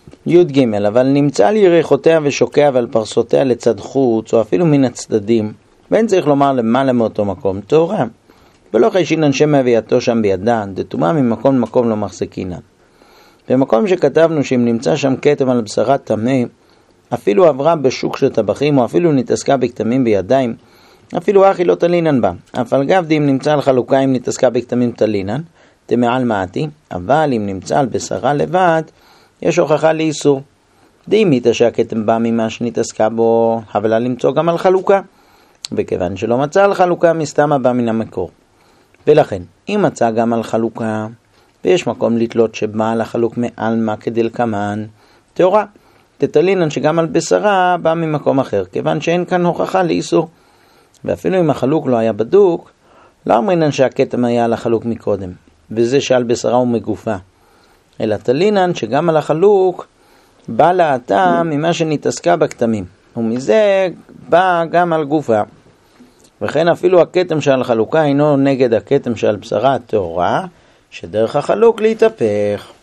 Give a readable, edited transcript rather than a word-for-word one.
י"ג, אבל נמצא על ירחותיה ושוקע ועל פרסותיה לצד חוץ, או אפילו מן הצדדים, ואין צריך לומר למעלה מאותו מקום, טהורה. ולא חיישינן שם אביעתו שם בידה, דתומה ממקום למקום לא מחזיקינן. במקום שכתבנו שאם נמצא שם כתם על בשרה טמא, אפילו עברה בשוק של טבחים, או אפילו נתעסקה בכתמים בידיים, אפילו אחי לא תלינן בה. אף על גב די אם נמצא על חלוקה אם נתעסקה בכתמים תלינן, תמעל מעטי, אבל אם נמצא על בשרה לבד, יש הוכחה לאיסור. די מיתה שהכתם בא ממה שנתעסקה בו, אבל למצוא גם על חלוקה. וכיוון שלא מצא על חלוקה, מסתם הבא מן המקור. ולכן, אם מצא גם על חלוקה, ויש מקום לתלות שבא על החלוק מעל מה כדלקמן, טהורה. תתלינן שגם על בשרה בא ממקום אחר, כיוון שאין כאן הוכחה לאיסור. ואפילו אם החלוק לא היה בדוק, לא אמרינן שהכתם היה על החלוק מקודם, וזה שעל בשרה הוא מגופה. אלא תלינן שגם על החלוק בא להטה ממה שנתעסקה בכתמים, ומזה בא גם על גופה. וכן אפילו הכתם שעל חלוקה אינו נגד הכתם שעל בשרה הטהורה, שדרך החלוק להתהפך.